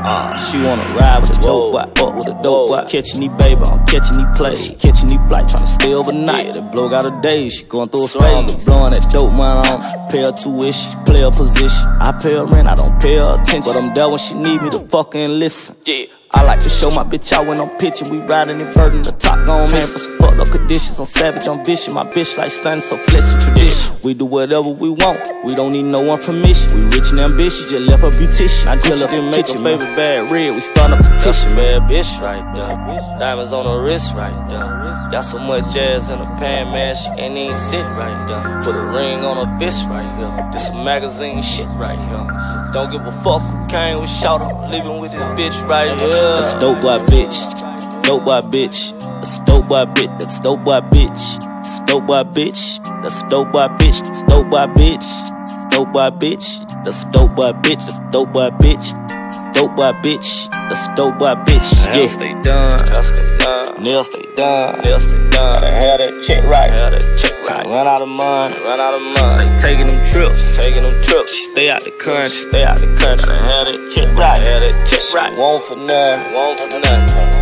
She wanna ride with a dope boy, fuck with a dope boy. Catching these baby, I'm catching these plays. She catching these flights, tryna stay overnight. The blow got her days, she going through a phase. Blowing that dope money on, pay her tuition, play her position. I pay her rent, I don't pay her attention, but I'm there when she need me to fucking listen. Yeah. I like to show my bitch out when I'm pitching. We riding and burning the top gon' man for some fucked up conditions. I'm savage, I'm vicious. My bitch like stunning, so flexing tradition. We do whatever we want, we don't need no one permission. We rich and ambitious, just left a beautician. I just didn't make your favorite bad red, we starting a petition. Bad bitch right there, diamonds on her wrist right there. Got so much jazz in her pan, man, she can't even sit right there. Put a ring on her fist right here, this some magazine shit right here. Don't give a fuck who came with shout out, living with this bitch right here. That's a dope boy bitch, dope boy bitch. That's a dope boy bitch, that's a dope boy bitch. That's a dope boy bitch, that's a dope boy bitch. That's a dope boy bitch, dope boy bitch. That's a dope boy bitch, that's a dope boy bitch. Dope boy bitch, that's a dope boy bitch. Yeah, stay done, nails stay done, nails stay done. Gotta have that check right, have that check right. Run out of money, run out of money. Stay taking them trips, taking them trips. She stay out the country, stay out the country. Gotta have that check right, have that check right. Won't for nothing, won't for nothing.